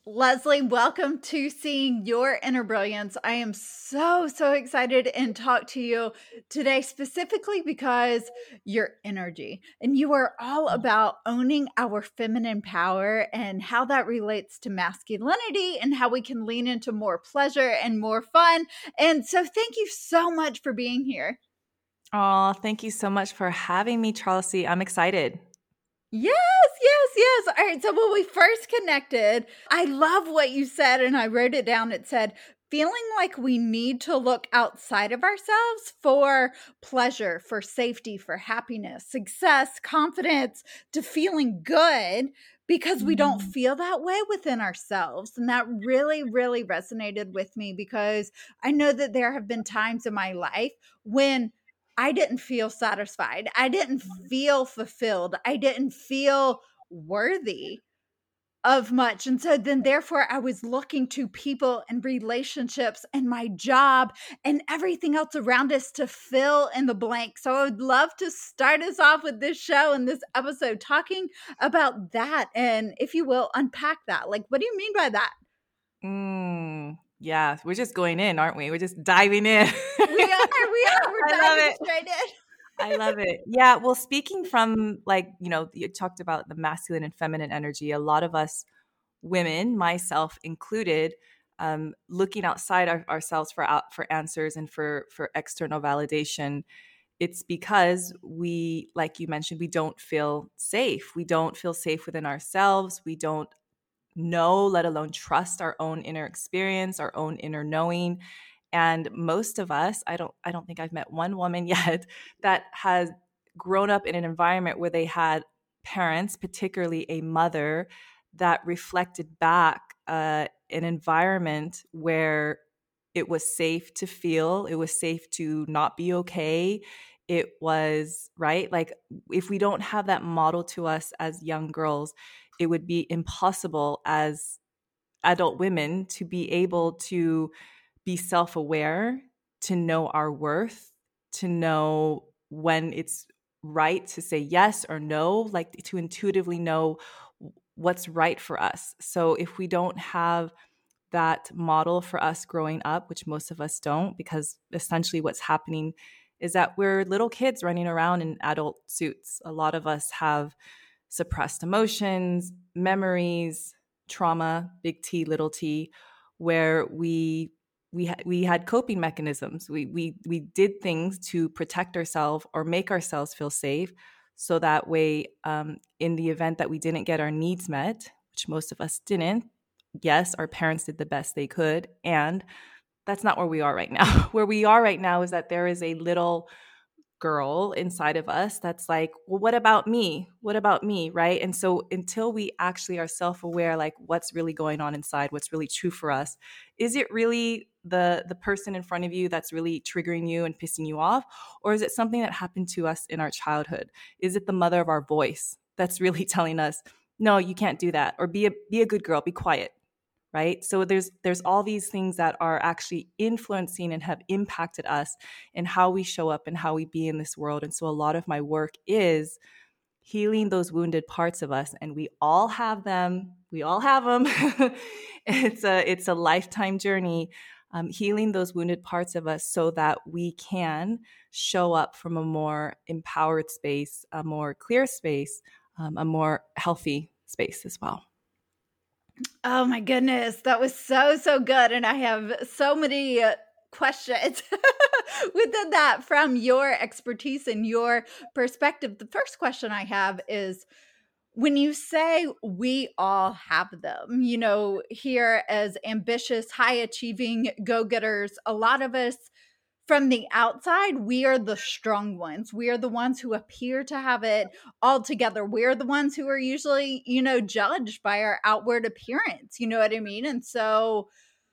Leslie, welcome to Seeing Your Inner Brilliance. I am so excited and talk to you today specifically because your energy and you are all about owning our feminine power and how that relates to masculinity and how we can lean into more pleasure and more fun. And so thank you so much for being here. Oh, thank you so much for having me, Chelsea. I'm excited. Yes. All right. So when we first connected, I love what you said, and I wrote it down. It said, feeling like we need to look outside of ourselves for pleasure, for safety, for happiness, success, confidence, to feeling good because we don't feel that way within ourselves. And that really resonated with me because I know that there have been times in my life when I didn't feel satisfied. I didn't feel fulfilled. I didn't feel worthy of much. And so then, therefore, I was looking to people and relationships and my job and everything else around us to fill in the blank. So I would love to start us off with this show and this episode talking about that. And if you will, unpack that. Like, what do you mean by that? Yeah, we're just going in, aren't we? We're just diving in. We are. We're diving straight in. I love it. Yeah. Well, speaking from you talked about the masculine and feminine energy. A lot of us women, myself included, looking outside ourselves for answers and for external validation. It's because we, like you mentioned, we don't feel safe. We don't feel safe within ourselves. We don't know, let alone trust our own inner experience, our own inner knowing. And most of us, I don't think I've met one woman yet that has grown up in an environment where they had parents, particularly a mother, that reflected back an environment where it was safe to feel, it was safe to not be okay. It was right. Like, if we don't have that model to us as young girls, it would be impossible as adult women to be able to be self-aware, to know our worth, to know when it's right to say yes or no, like to intuitively know what's right for us. So if we don't have that model for us growing up, which most of us don't, because essentially what's happening is that we're little kids running around in adult suits. A lot of us have suppressed emotions, memories, trauma, big T, little t, where we had coping mechanisms. We did things to protect ourselves or make ourselves feel safe, so that way, in the event that we didn't get our needs met, which most of us didn't, yes, our parents did the best they could, and that's not where we are right now. Where we are right now is that there is a little girl inside of us that's like, well, what about me? What about me? Right. And so until we actually are self-aware, like what's really going on inside, what's really true for us, is it really the person in front of you that's really triggering you and pissing you off? Or is it something that happened to us in our childhood? Is it the mother of our voice that's really telling us, no, you can't do that, or be a good girl, be quiet? Right? So there's all these things that are actually influencing and have impacted us in how we show up and how we be in this world. And so a lot of my work is healing those wounded parts of us, and we all have them. We all have them. It's a lifetime journey, healing those wounded parts of us so that we can show up from a more empowered space, a more clear space, a more healthy space as well. Oh my goodness, that was so good. And I have so many questions within that from your expertise and your perspective. The first question I have is, when you say we all have them, here as ambitious, high achieving go getters, a lot of us from the outside, we are the strong ones. We are the ones who appear to have it all together. We're the ones who are usually, judged by our outward appearance. You know what I mean? And so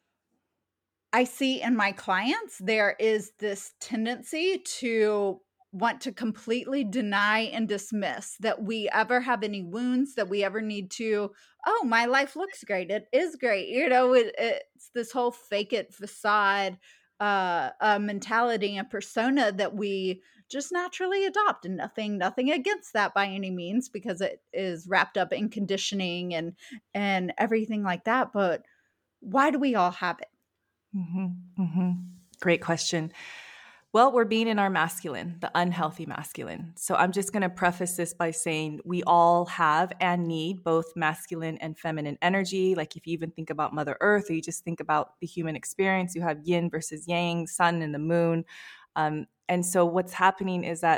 I see in my clients, there is this tendency to want to completely deny and dismiss that we ever have any wounds, that we ever need to, oh, my life looks great. It is great. It's this whole fake it facade mentality and persona that we just naturally adopt, and nothing against that by any means, because it is wrapped up in conditioning and everything like that. But why do we all have it? Great question. Well, we're being in our masculine, the unhealthy masculine. So I'm just going to preface this by saying we all have and need both masculine and feminine energy. Like if you even think about Mother Earth, or you just think about the human experience, you have yin versus yang, sun and the moon. And so what's happening is that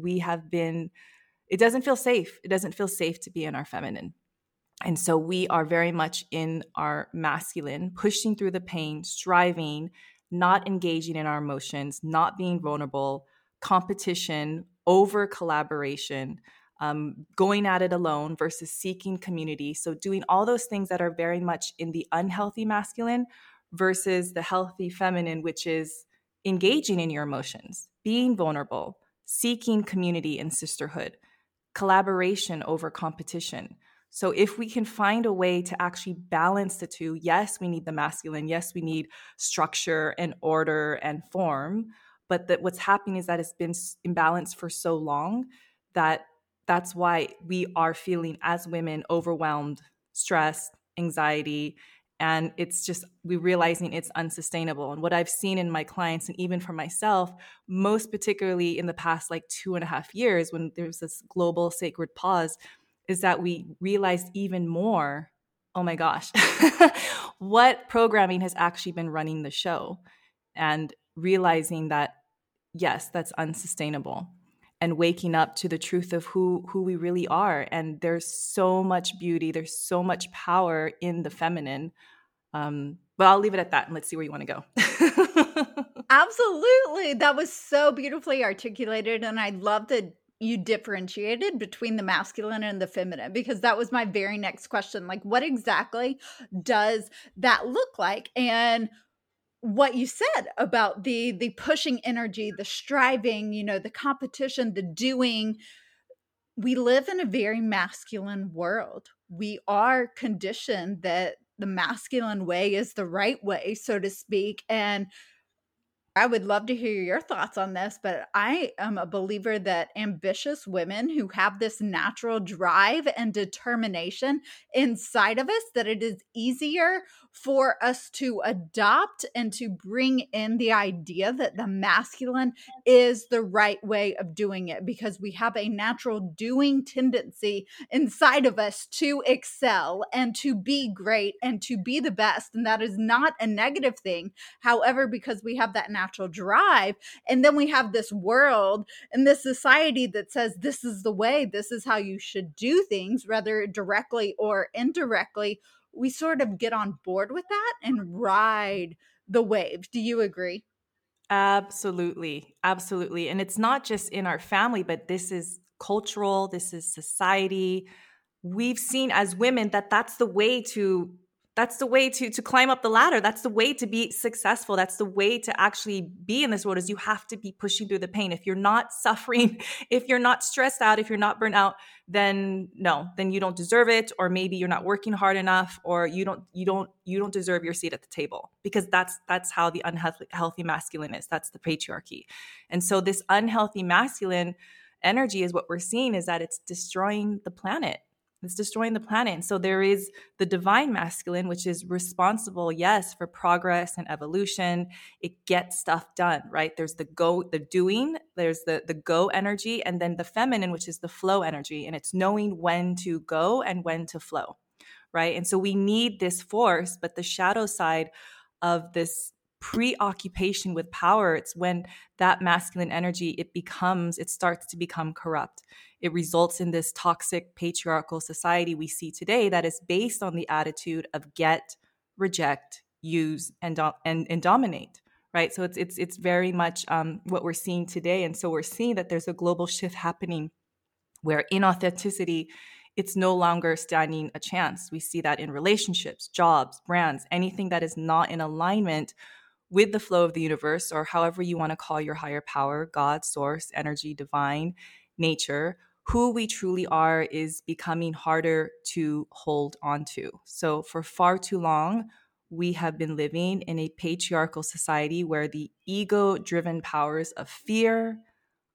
it doesn't feel safe. It doesn't feel safe to be in our feminine. And so we are very much in our masculine, pushing through the pain, striving, not engaging in our emotions, not being vulnerable, competition, over collaboration, going at it alone versus seeking community. So doing all those things that are very much in the unhealthy masculine versus the healthy feminine, which is engaging in your emotions, being vulnerable, seeking community and sisterhood, collaboration over competition. So if we can find a way to actually balance the two, yes, we need the masculine, yes, we need structure and order and form, but that what's happening is that it's been imbalanced for so long that that's why we are feeling as women overwhelmed, stressed, anxiety, and it's just we realizing it's unsustainable. And what I've seen in my clients and even for myself, most particularly in the past like 2.5 years when there's this global sacred pause, is that we realized even more, oh my gosh, what programming has actually been running the show, and realizing that, yes, that's unsustainable, and waking up to the truth of who we really are. And there's so much beauty, there's so much power in the feminine. But I'll leave it at that and let's see where you want to go. Absolutely. That was so beautifully articulated. And I love that you differentiated between the masculine and the feminine, because that was my very next question. Like, what exactly does that look like? And what you said about the pushing energy, the striving, the competition, the doing. We live in a very masculine world. We are conditioned that the masculine way is the right way, so to speak. And I would love to hear your thoughts on this, but I am a believer that ambitious women who have this natural drive and determination inside of us, that it is easier for us to adopt and to bring in the idea that the masculine is the right way of doing it, because we have a natural doing tendency inside of us to excel and to be great and to be the best. And that is not a negative thing. However, because we have that natural drive, and then we have this world and this society that says this is the way, this is how you should do things, whether directly or indirectly, we sort of get on board with that and ride the wave. Do you agree? Absolutely. Absolutely. And it's not just in our family, but this is cultural, this is society. We've seen as women that that's the way to climb up the ladder. That's the way to be successful. That's the way to actually be in this world, is you have to be pushing through the pain. If you're not suffering, if you're not stressed out, if you're not burnt out, then no, then you don't deserve it, or maybe you're not working hard enough, or you don't deserve your seat at the table, because that's how the unhealthy masculine is. That's the patriarchy. And so this unhealthy masculine energy is what we're seeing, is that it's destroying the planet. It's destroying the planet. And so there is the divine masculine, which is responsible, yes, for progress and evolution. It gets stuff done, right? There's the doing, there's the go energy, and then the feminine, which is the flow energy. And it's knowing when to go and when to flow, right? And so we need this force, but the shadow side of this preoccupation with power, it's when that masculine energy, it starts to become corrupt. It results in this toxic patriarchal society we see today that is based on the attitude of get, reject, use, and dominate, right? So it's very much what we're seeing today. And so we're seeing that there's a global shift happening where inauthenticity, it's no longer standing a chance. We see that in relationships, jobs, brands, anything that is not in alignment with the flow of the universe, or however you want to call your higher power, God, source, energy, divine, nature. Who we truly are is becoming harder to hold on to. So for far too long, we have been living in a patriarchal society where the ego-driven powers of fear,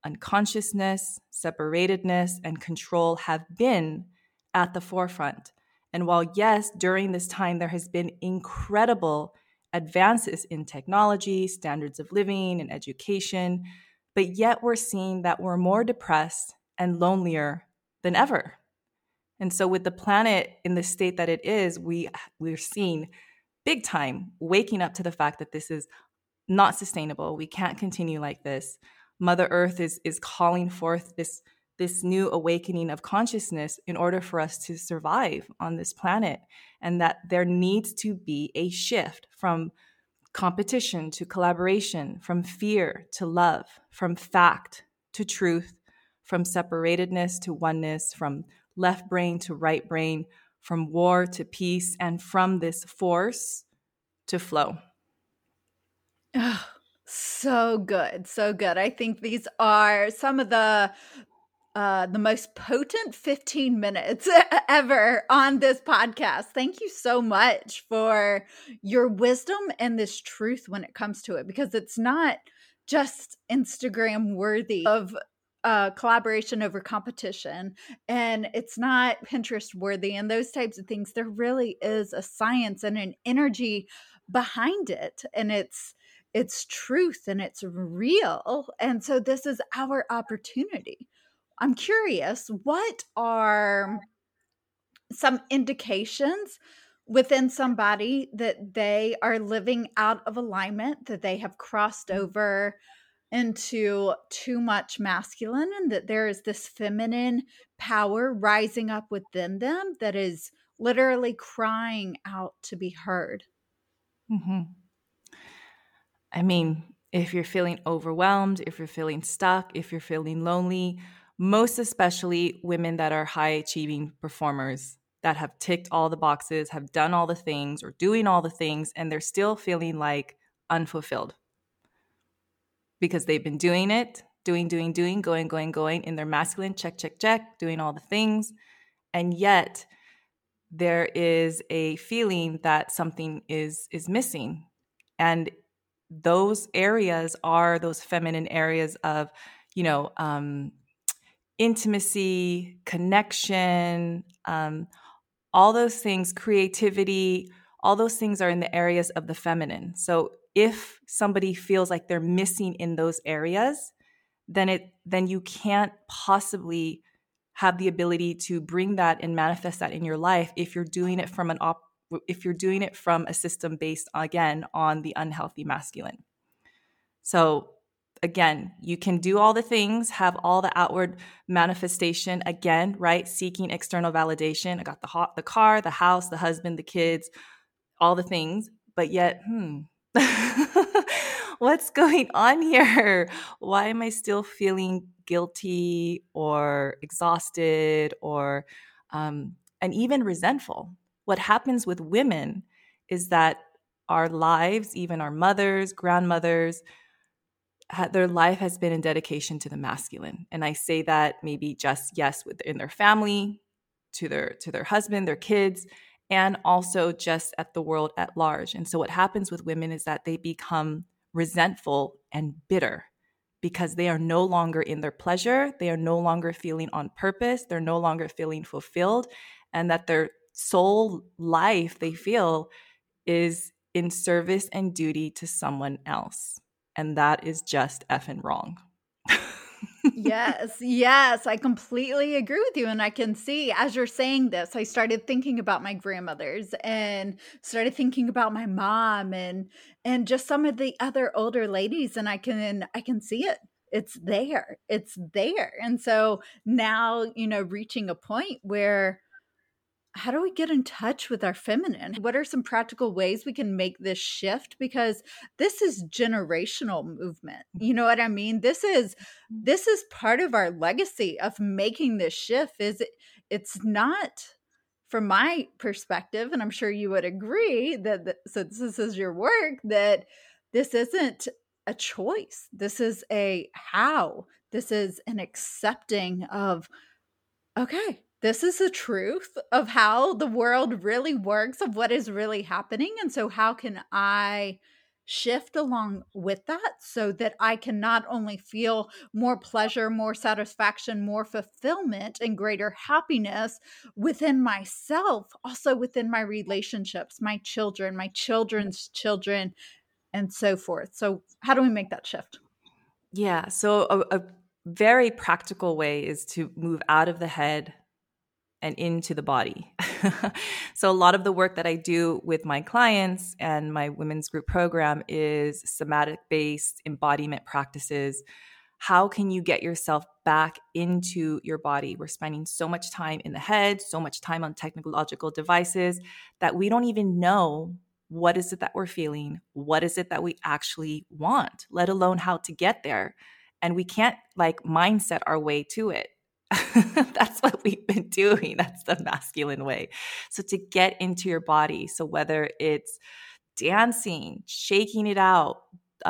unconsciousness, separatedness, and control have been at the forefront. And while, yes, during this time there has been incredible advances in technology, standards of living, and education, but yet we're seeing that we're more depressed and lonelier than ever. And so with the planet in the state that it is, we're seeing big time waking up to the fact that this is not sustainable. We can't continue like this. Mother Earth is calling forth this new awakening of consciousness in order for us to survive on this planet, and that there needs to be a shift from competition to collaboration, from fear to love, from fact to truth, from separatedness to oneness, from left brain to right brain, from war to peace, and from this force to flow. Oh, so good. So good. I think these are some of the most potent 15 minutes ever on this podcast. Thank you so much for your wisdom and this truth when it comes to it, because it's not just Instagram worthy of collaboration over competition, and it's not Pinterest worthy and those types of things. There really is a science and an energy behind it, and it's truth and it's real. And so this is our opportunity. I'm curious, what are some indications within somebody that they are living out of alignment, that they have crossed over into too much masculine, and that there is this feminine power rising up within them that is literally crying out to be heard? Mm-hmm. I mean, if you're feeling overwhelmed, if you're feeling stuck, if you're feeling lonely, most especially women that are high achieving performers that have ticked all the boxes, have done all the things or doing all the things, and they're still feeling like unfulfilled because they've been doing it, doing, going in their masculine, check, doing all the things. And yet there is a feeling that something is missing. And those areas are those feminine areas of, intimacy, connection, all those things, creativity, all those things are in the areas of the feminine. So if somebody feels like they're missing in those areas, then you can't possibly have the ability to bring that and manifest that in your life if you're doing it from a system based, again, on the unhealthy masculine. So again, you can do all the things, have all the outward manifestation, again, right? Seeking external validation. I got the car, the house, the husband, the kids, all the things, but yet, what's going on here? Why am I still feeling guilty or exhausted or and even resentful? What happens with women is that our lives, even our mothers, grandmothers, their life has been in dedication to the masculine. And I say that maybe just, yes, within their family, to their husband, their kids, and also just at the world at large. And so what happens with women is that they become resentful and bitter because they are no longer in their pleasure. They are no longer feeling on purpose. They're no longer feeling fulfilled, and that their soul life, they feel, is in service and duty to someone else. And that is just effing wrong. Yes, I completely agree with you. And I can see as you're saying this, I started thinking about my grandmothers and started thinking about my mom and just some of the other older ladies. And I can see it. It's there. It's there. And so now, reaching a point where, how do we get in touch with our feminine? What are some practical ways we can make this shift? Because this is generational movement. You know what I mean? This is part of our legacy of making this shift. It's not, from my perspective, and I'm sure you would agree that since this is your work, that this isn't a choice. This is a how. This is an accepting of, okay, this is the truth of how the world really works, of what is really happening. And so how can I shift along with that so that I can not only feel more pleasure, more satisfaction, more fulfillment, and greater happiness within myself, also within my relationships, my children, my children's children, and so forth. So, how do we make that shift? Yeah. So a very practical way is to move out of the head and into the body. So a lot of the work that I do with my clients and my women's group program is somatic-based embodiment practices. How can you get yourself back into your body? We're spending so much time in the head, so much time on technological devices that we don't even know what is it that we're feeling, what is it that we actually want, let alone how to get there. And we can't like mindset our way to it. That's what we've been doing. That's the masculine way. So to get into your body, so whether it's dancing, shaking it out,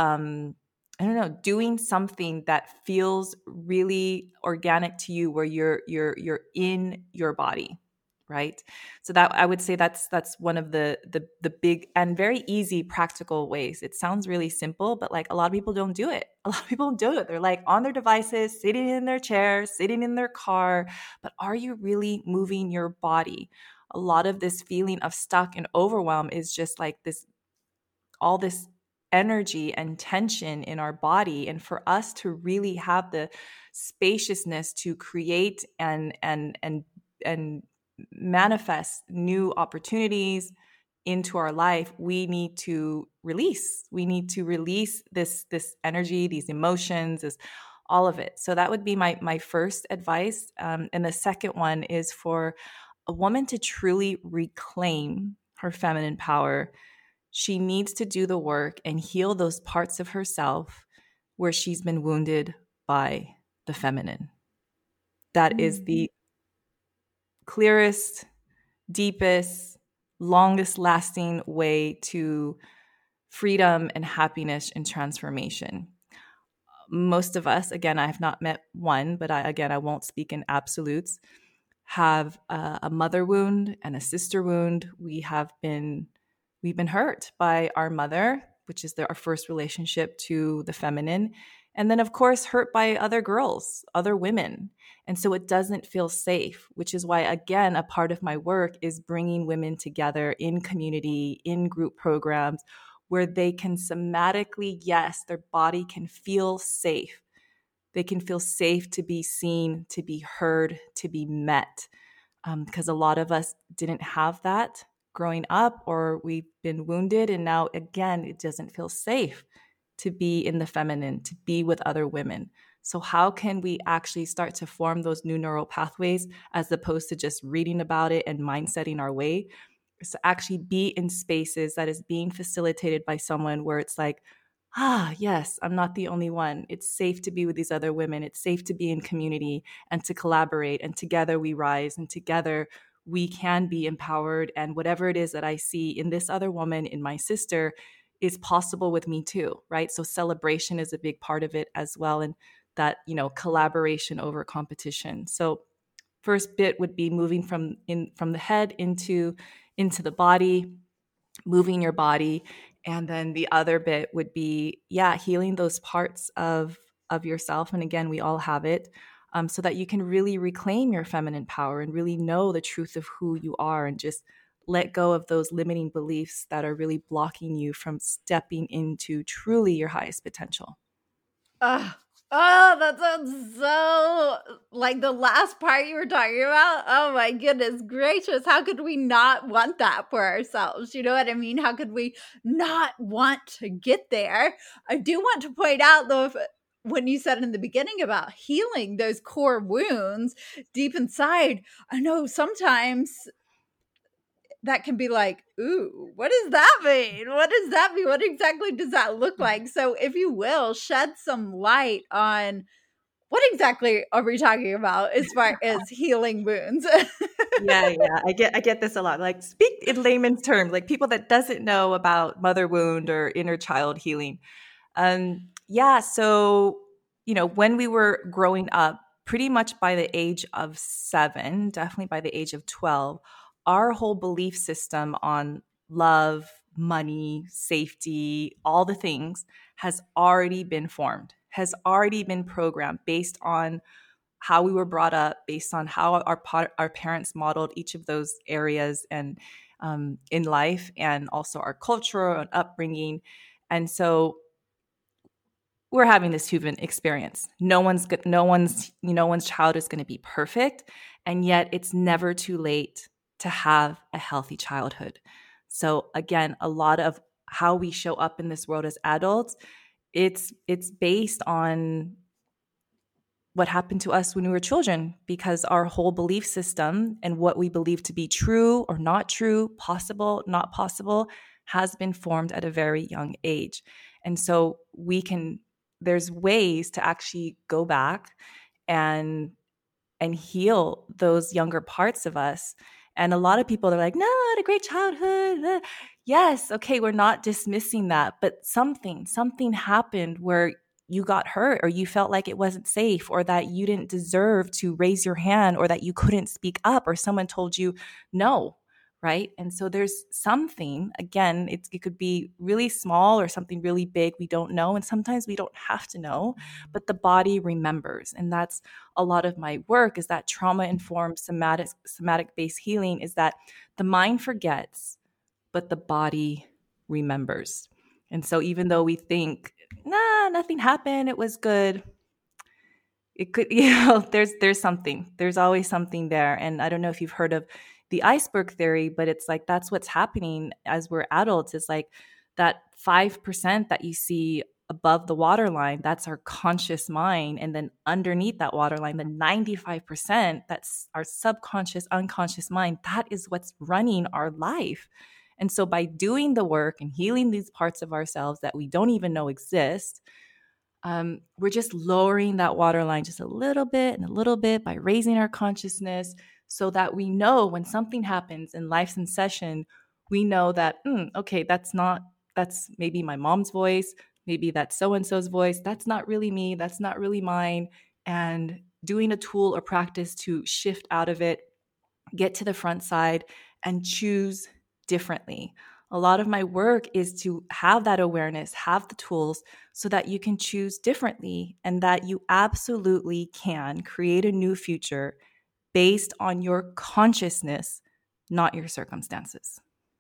I don't know, doing something that feels really organic to you, where you're in your body, right? So that I would say that's one of the big and very easy practical ways. It sounds really simple, but like a lot of people don't do it. A lot of people don't do it. They're like on their devices, sitting in their chair, sitting in their car, but are you really moving your body? A lot of this feeling of stuck and overwhelm is just like this, all this energy and tension in our body, and for us to really have the spaciousness to create and manifest new opportunities into our life, we need to release this energy, these emotions, this, all of it. So that would be my first advice. And the second one is for a woman to truly reclaim her feminine power. She needs to do the work and heal those parts of herself where she's been wounded by the feminine. That is the clearest, deepest, longest lasting way to freedom and happiness and transformation. Most of us, again, I have not met one, but I won't speak in absolutes, have a mother wound and a sister wound. We've been hurt by our mother, which is our first relationship to the feminine. And then, of course, hurt by other girls, other women. And so it doesn't feel safe, which is why, again, a part of my work is bringing women together in community, in group programs, where they can somatically, yes, their body can feel safe. They can feel safe to be seen, to be heard, to be met. Because a lot of us didn't have that growing up, or we've been wounded. And now, again, it doesn't feel safe to be in the feminine, to be with other women. So how can we actually start to form those new neural pathways, as opposed to just reading about it and mindsetting our way? Is to actually be in spaces that is being facilitated by someone where it's like, yes, I'm not the only one. It's safe to be with these other women. It's safe to be in community and to collaborate. And together we rise, and together we can be empowered. And whatever it is that I see in this other woman, in my sister, is possible with me too, right? So celebration is a big part of it as well. And that, collaboration over competition. So first bit would be moving from the head into the body, moving your body. And then the other bit would be, healing those parts of yourself. And again, we all have it, so that you can really reclaim your feminine power and really know the truth of who you are, and just let go of those limiting beliefs that are really blocking you from stepping into truly your highest potential. Oh, that sounds so like the last part you were talking about. Oh my goodness gracious. How could we not want that for ourselves? You know what I mean? How could we not want to get there? I do want to point out, though, when you said in the beginning about healing those core wounds deep inside, I know sometimes that can be like, ooh, what does that mean? What does that mean? What exactly does that look like? So if you will, shed some light on what exactly are we talking about as far as healing wounds? Yeah. I get this a lot. Like, speak in layman's terms, like people that doesn't know about mother wound or inner child healing. So, when we were growing up, pretty much by the age of 7, definitely by the age of 12, our whole belief system on love, money, safety, all the things has already been formed, has already been programmed based on how we were brought up, based on how our parents modeled each of those areas and in life, and also our culture and upbringing. And so we're having this human experience. No one's child is going to be perfect, and yet it's never too late to have a healthy childhood. So again, a lot of how we show up in this world as adults, it's based on what happened to us when we were children, because our whole belief system and what we believe to be true or not true, possible, not possible, has been formed at a very young age. And so there's ways to actually go back and heal those younger parts of us. And a lot of people are like, no, I had a great childhood. Yes, okay, we're not dismissing that, but something happened where you got hurt, or you felt like it wasn't safe, or that you didn't deserve to raise your hand, or that you couldn't speak up, or someone told you no, right? And so there's something, again, it could be really small or something really big we don't know, and sometimes we don't have to know, but the body remembers. And that's a lot of my work, is that trauma-informed somatic-based healing, is that the mind forgets, but the body remembers. And so even though we think, nah, nothing happened, it was good, it could, there's something. There's always something there. And I don't know if you've heard of the iceberg theory, but it's like that's what's happening as we're adults. It's like that 5% that you see above the waterline, that's our conscious mind. And then underneath that waterline, the 95%, that's our subconscious, unconscious mind. That is what's running our life. And so by doing the work and healing these parts of ourselves that we don't even know exist, we're just lowering that waterline just a little bit and a little bit by raising our consciousness, so that we know when something happens in life's in session, we know that, okay, that's maybe my mom's voice, maybe that's so-and-so's voice, that's not really me, that's not really mine. And doing a tool or practice to shift out of it, get to the front side, and choose differently. A lot of my work is to have that awareness, have the tools, so that you can choose differently, and that you absolutely can create a new future based on your consciousness, not your circumstances.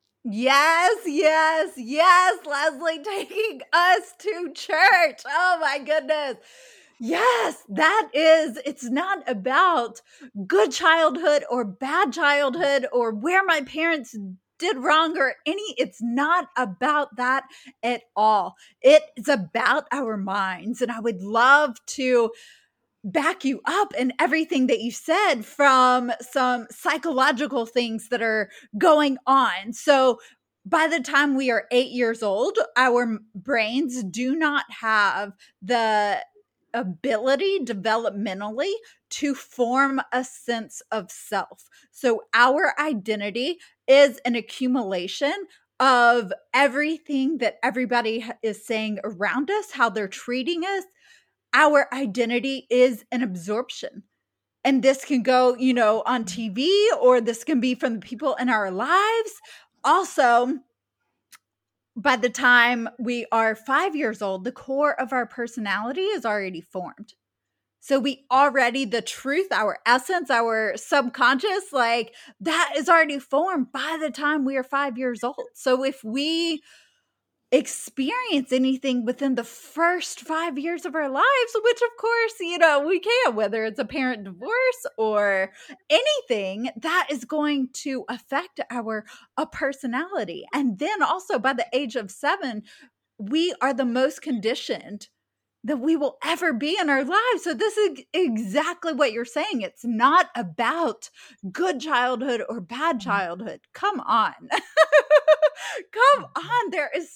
Yes, yes, yes, Leslie, taking us to church. Oh my goodness. Yes, it's not about good childhood or bad childhood or where my parents did wrong or it's not about that at all. It's about our minds. And I would love to back you up in everything that you said from some psychological things that are going on. So by the time we are 8 years old, our brains do not have the ability developmentally to form a sense of self. So our identity is an accumulation of everything that everybody is saying around us, how they're treating us. Our identity is an absorption. And this can go, on TV, or this can be from the people in our lives. Also, by the time we are 5 years old, the core of our personality is already formed. So the truth, our essence, our subconscious, like that is already formed by the time we are 5 years old. So if we experience anything within the first 5 years of our lives, which of course, we can, whether it's a parent divorce or anything, that is going to affect our personality. And then also by the age of 7, we are the most conditioned that we will ever be in our lives. So this is exactly what you're saying. It's not about good childhood or bad childhood. Come on. Come on.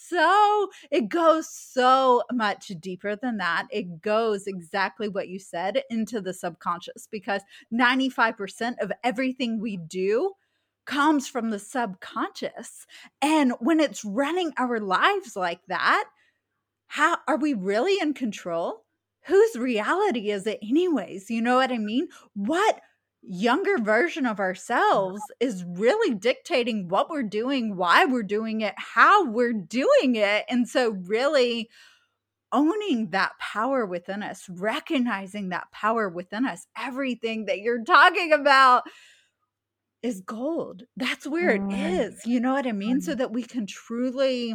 It goes so much deeper than that. It goes exactly what you said, into the subconscious, because 95% of everything we do comes from the subconscious. And when it's running our lives like that, how are we really in control? Whose reality is it anyways? You know what I mean? younger version of ourselves is really dictating what we're doing, why we're doing it, how we're doing it. And so really owning that power within us, recognizing that power within us, everything that you're talking about is gold. That's where it is. You know what I mean? So that we can truly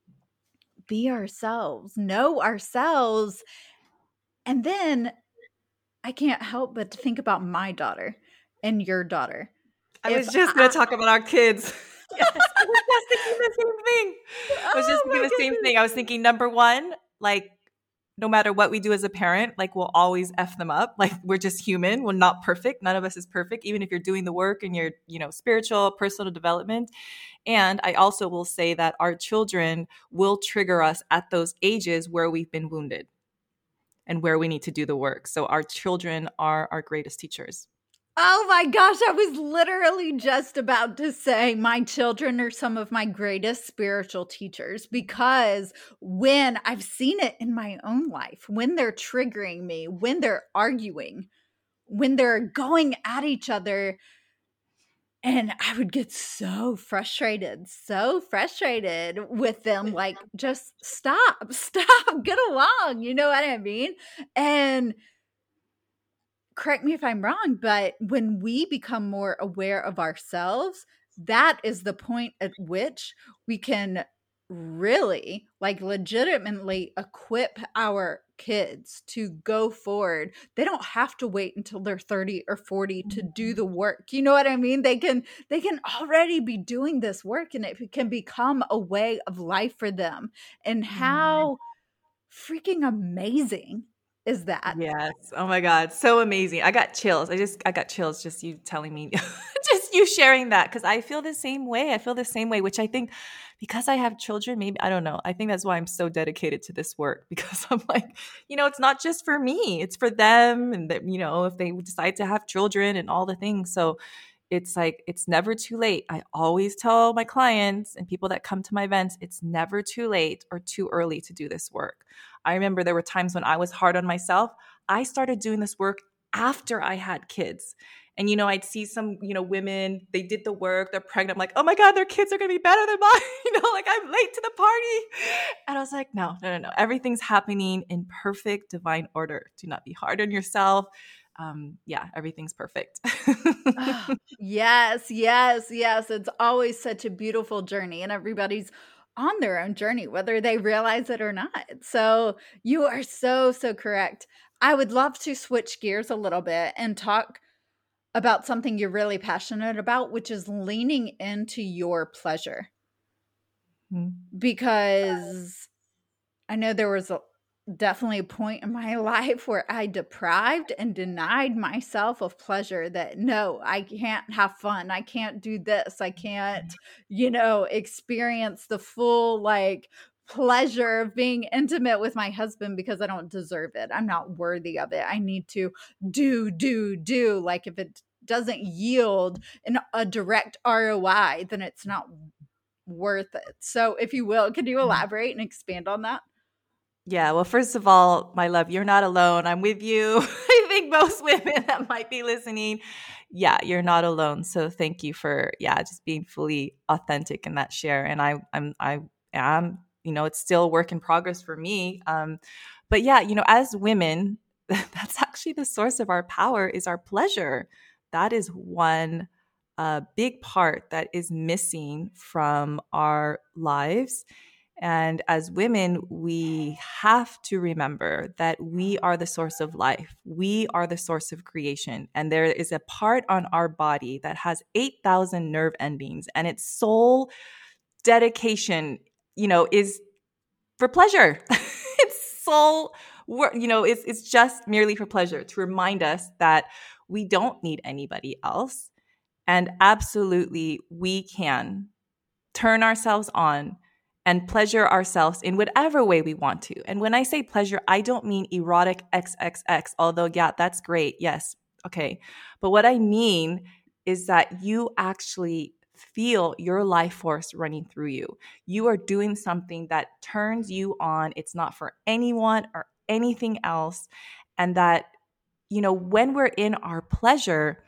be ourselves, know ourselves. And then I can't help but to think about my daughter and your daughter. I If was just going to talk about our kids. Yes, I was just thinking the same thing. oh my goodness. I was thinking, number one, like, no matter what we do as a parent, like, we'll always F them up. Like, we're just human. We're not perfect. None of us is perfect, even if you're doing the work in your, spiritual, personal development. And I also will say that our children will trigger us at those ages where we've been wounded and where we need to do the work. So our children are our greatest teachers. Oh my gosh, I was literally just about to say my children are some of my greatest spiritual teachers, because when I've seen it in my own life, when they're triggering me, when they're arguing, when they're going at each other, and I would get so frustrated with them, like, just stop, get along, you know what I mean? And correct me if I'm wrong, but when we become more aware of ourselves, that is the point at which we can really, like, legitimately equip our kids to go forward. They don't have to wait until they're 30 or 40 to do the work. You know what I mean? They can already be doing this work, and it can become a way of life for them. And how freaking amazing is that? Yes. Oh my God. So amazing. I got chills. I got chills just you telling me, just you sharing that. Cause I feel the same way. Which I think because I have children, maybe, I don't know. I think that's why I'm so dedicated to this work, because I'm like, it's not just for me, it's for them. And that, if they decide to have children and all the things. So it's like, it's never too late. I always tell my clients and people that come to my events, it's never too late or too early to do this work. I remember there were times when I was hard on myself. I started doing this work after I had kids. And, I'd see some, women, they did the work, they're pregnant. I'm like, oh my God, their kids are going to be better than mine. Like, I'm late to the party. And I was like, no. Everything's happening in perfect divine order. Do not be hard on yourself. Everything's perfect. Oh, yes. It's always such a beautiful journey, and everybody's on their own journey, whether they realize it or not. So you are so, so correct. I would love to switch gears a little bit and talk about something you're really passionate about, which is leaning into your pleasure. Because I know there was definitely a point in my life where I deprived and denied myself of pleasure, that no, I can't have fun. I can't do this. I can't, experience the full, like, pleasure of being intimate with my husband because I don't deserve it. I'm not worthy of it. I need to do. Like, if it doesn't yield a direct ROI, then it's not worth it. So if you will, can you elaborate and expand on that? Yeah, well, first of all, my love, you're not alone. I'm with you. I think most women that might be listening, you're not alone. So thank you for just being fully authentic in that share. And I am, it's still a work in progress for me. But as women, that's actually the source of our power, is our pleasure. That is one big part that is missing from our lives. And as women, we have to remember that we are the source of life. We are the source of creation. And there is a part on our body that has 8,000 nerve endings, and its sole dedication, is for pleasure. Its sole work, it's just merely for pleasure, to remind us that we don't need anybody else. And absolutely, we can turn ourselves on and pleasure ourselves in whatever way we want to. And when I say pleasure, I don't mean erotic XXX, although, that's great. Yes. Okay. But what I mean is that you actually feel your life force running through you. You are doing something that turns you on. It's not for anyone or anything else. And that, when we're in our pleasure,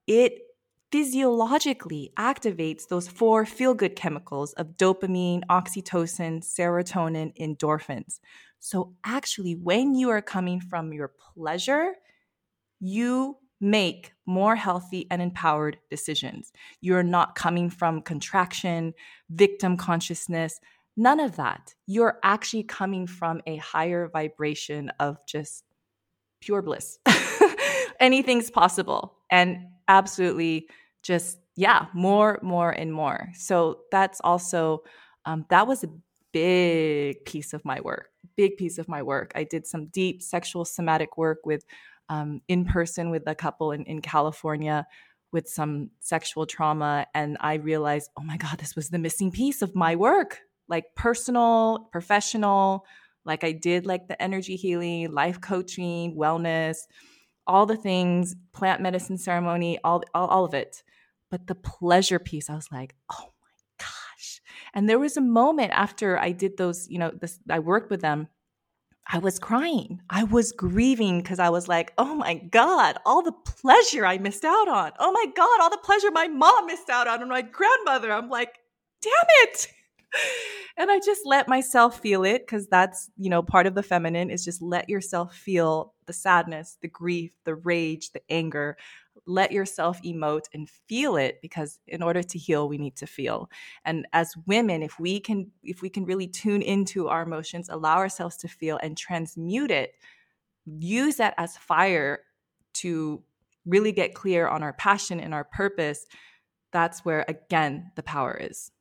it physiologically activates those 4 feel-good chemicals of dopamine, oxytocin, serotonin, endorphins. So actually, when you are coming from your pleasure, you make more healthy and empowered decisions. You're not coming from contraction, victim consciousness, none of that. You're actually coming from a higher vibration of just pure bliss. Anything's possible. And absolutely just, yeah, more and more. So that's also, that was a big piece of my work, big piece of my work. I did some deep sexual somatic work with, in person with a couple in California with some sexual trauma. And I realized, oh my God, this was the missing piece of my work, like personal, professional, like I did like the energy healing, life coaching, wellness, all the things, plant medicine ceremony, all of it. But the pleasure piece, I was like, oh my gosh. And there was a moment after I did those, I worked with them. I was crying. I was grieving because I was like, oh my God, all the pleasure I missed out on. Oh my God, all the pleasure my mom missed out on and my grandmother. I'm like, damn it. And I just let myself feel it because that's, part of the feminine is just let yourself feel the sadness, the grief, the rage, the anger. Let yourself emote and feel it because in order to heal, we need to feel. And as women, if we can really tune into our emotions, allow ourselves to feel and transmute it, use that as fire to really get clear on our passion and our purpose, that's where, again, the power is.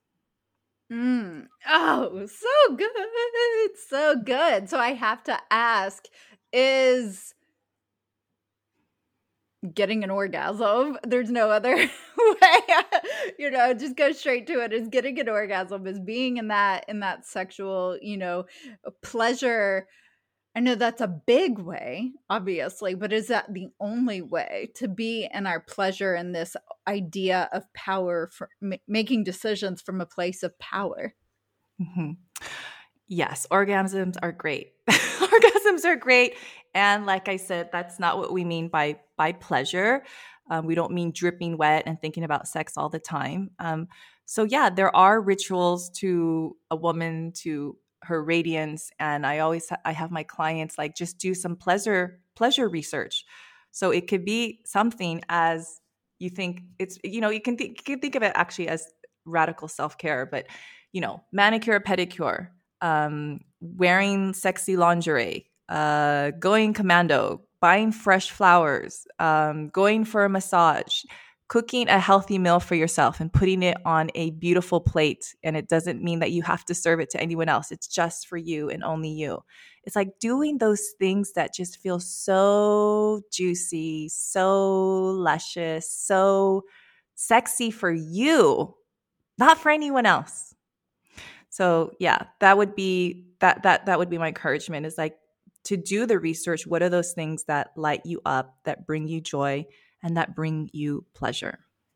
Oh, so good. So good. So I have to ask, is getting an orgasm, there's no other way, just go straight to it, is getting an orgasm, is being in that sexual, pleasure. I know that's a big way, obviously, but is that the only way to be in our pleasure and this idea of power, for making decisions from a place of power? Mm-hmm. Yes, orgasms are great. Orgasms are great. And like I said, that's not what we mean by pleasure. We don't mean dripping wet and thinking about sex all the time. So yeah, there are rituals to a woman, to her radiance. And I have my clients like just do some pleasure research. So it could be something as you think it's, you can think of it actually as radical self-care, but manicure, pedicure, wearing sexy lingerie, going commando, buying fresh flowers, going for a massage, cooking a healthy meal for yourself and putting it on a beautiful plate. And it doesn't mean that you have to serve it to anyone else. It's just for you and only you. It's like doing those things that just feel so juicy, so luscious, so sexy for you, not for anyone else. So yeah, that would be that would be my encouragement, is like to do the research. What are those things that light you up, that bring you joy, and that bring you pleasure?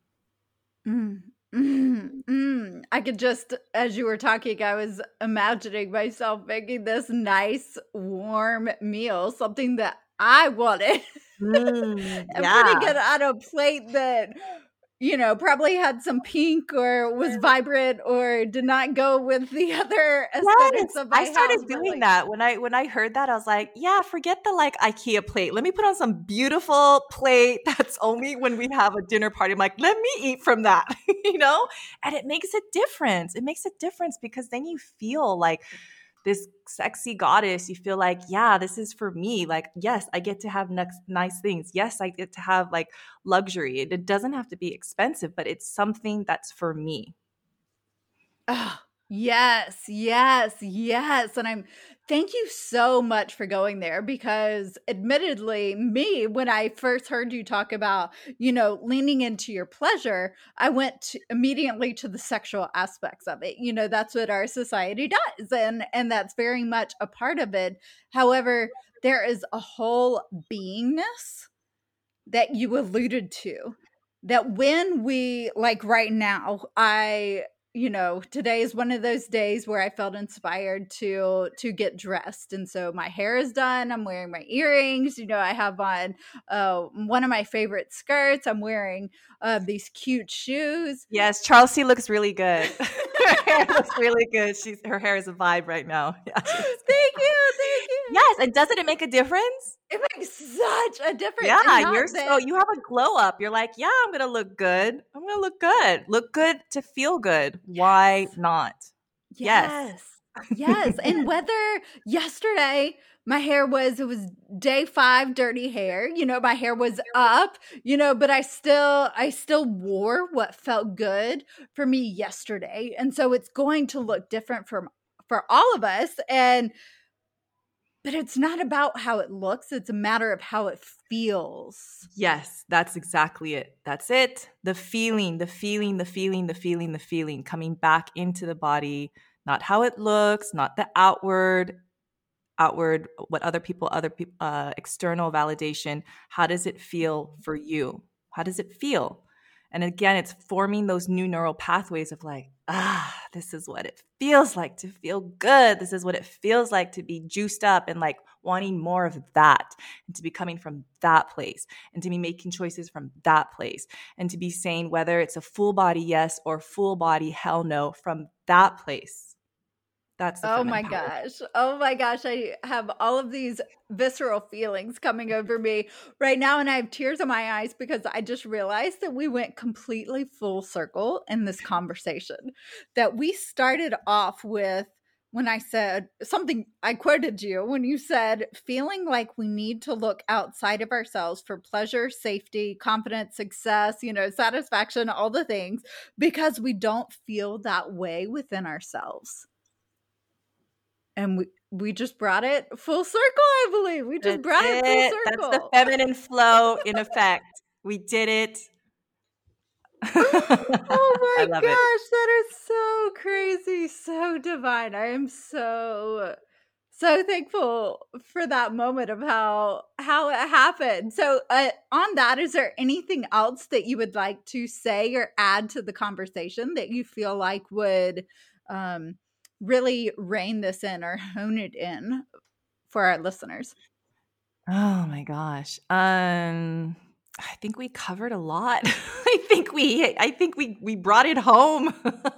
I could just, as you were talking, I was imagining myself making this nice warm meal, something that I wanted, and putting Yeah. it on a plate that, probably had some pink or was vibrant or did not go with the other Yes, aesthetics of I my started house, but doing like, that when I heard that. I was like, yeah, forget the like IKEA plate. Let me put on some beautiful plate that's only when we have a dinner party. I'm like, let me eat from that, And it makes a difference. It makes a difference because then you feel like this sexy goddess. You feel like, yeah, this is for me. Like, yes, I get to have nice things. Yes, I get to have like luxury. It doesn't have to be expensive, but it's something that's for me. oh, yes, yes, yes. And thank you so much for going there, because admittedly, when I first heard you talk about, leaning into your pleasure, I went immediately to the sexual aspects of it. That's what our society does. And that's very much a part of it. However, there is a whole beingness that you alluded to, that when we, like right now, I today is one of those days where I felt inspired to get dressed. And so my hair is done. I'm wearing my earrings. I have on one of my favorite skirts. I'm wearing these cute shoes. Yes, Chelsea looks really good. Her hair looks really good. Her hair is a vibe right now. Yeah, Thank you. Yes, and doesn't it make a difference? It makes such a difference. Yeah, you have a glow up. You're like, yeah, I'm gonna look good. I'm gonna look good. Look good to feel good. Why not? Yes. Yes. And whether yesterday my hair it was day 5 dirty hair, my hair was up, but I still wore what felt good for me yesterday. And so it's going to look different for all of us. But it's not about how it looks. It's a matter of how it feels. Yes, that's exactly it. That's it. The feeling coming back into the body, not how it looks, not the outward, what other people, external validation. How does it feel for you? How does it feel? And again, it's forming those new neural pathways of like, this is what it feels like to feel good. This is what it feels like to be juiced up and like wanting more of that, and to be coming from that place, and to be making choices from that place, and to be saying whether it's a full body yes or full body hell no from that place. That's the feminine power. Oh my gosh. I have all of these visceral feelings coming over me right now, and I have tears in my eyes because I just realized that we went completely full circle in this conversation. That we started off with when I said something, I quoted you when you said, feeling like we need to look outside of ourselves for pleasure, safety, confidence, success, satisfaction, all the things, because we don't feel that way within ourselves. And we just brought it full circle, I believe. We just brought it full circle. That's the feminine flow in effect. We did it. Oh my gosh, that is so crazy, so divine. I am so thankful for that moment of how it happened. So on that, is there anything else that you would like to say or add to the conversation that you feel like would really rein this in or hone it in for our listeners? Oh my gosh. I think we covered a lot. I think we brought it home.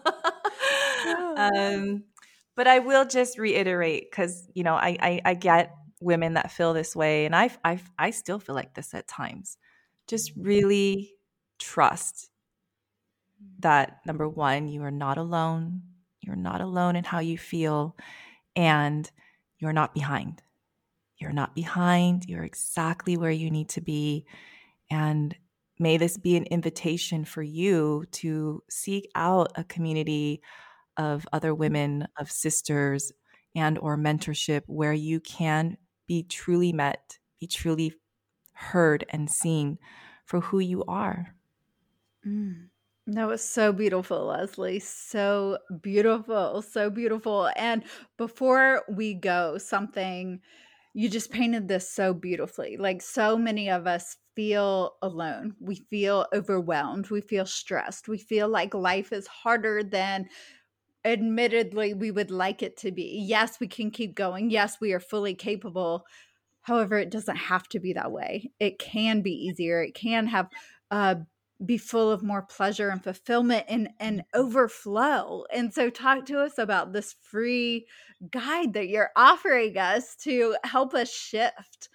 But I will just reiterate, because I get women that feel this way, and I still feel like this at times. Just really trust that, number one, you are not alone. You're not alone in how you feel, and you're not behind. You're not behind. You're exactly where you need to be. And may this be an invitation for you to seek out a community of other women, of sisters, and or mentorship where you can be truly met, be truly heard and seen for who you are. That was so beautiful, Leslie. So beautiful. So beautiful. And before we go, you just painted this so beautifully. Like, so many of us feel alone. We feel overwhelmed. We feel stressed. We feel like life is harder than admittedly we would like it to be. Yes, we can keep going. Yes, we are fully capable. However, it doesn't have to be that way. It can be easier. It can have be full of more pleasure and fulfillment and overflow. And so talk to us about this free guide that you're offering us to help us shift.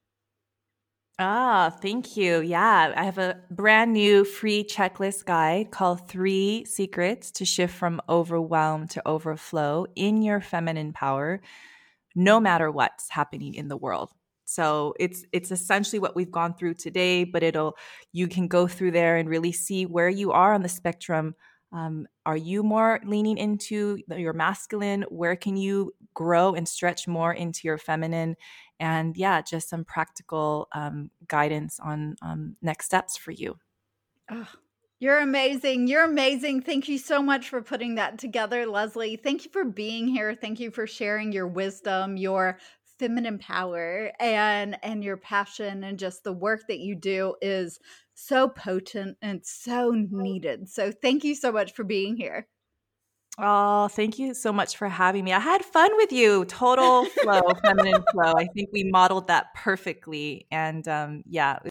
Thank you. Yeah, I have a brand new free checklist guide called 3 Secrets to Shift from Overwhelm to Overflow in Your Feminine Power, no matter what's happening in the world. So it's essentially what we've gone through today, but you can go through there and really see where you are on the spectrum. Are you more leaning into your masculine? Where can you grow and stretch more into your feminine? And yeah, just some practical guidance on next steps for you. Oh, you're amazing. You're amazing. Thank you so much for putting that together, Leslie. Thank you for being here. Thank you for sharing your wisdom, your feminine power, and your passion, and just the work that you do is so potent and so needed. So thank you so much for being here. Oh, thank you so much for having me. I had fun with you. Total flow, feminine flow. I think we modeled that perfectly. And yeah,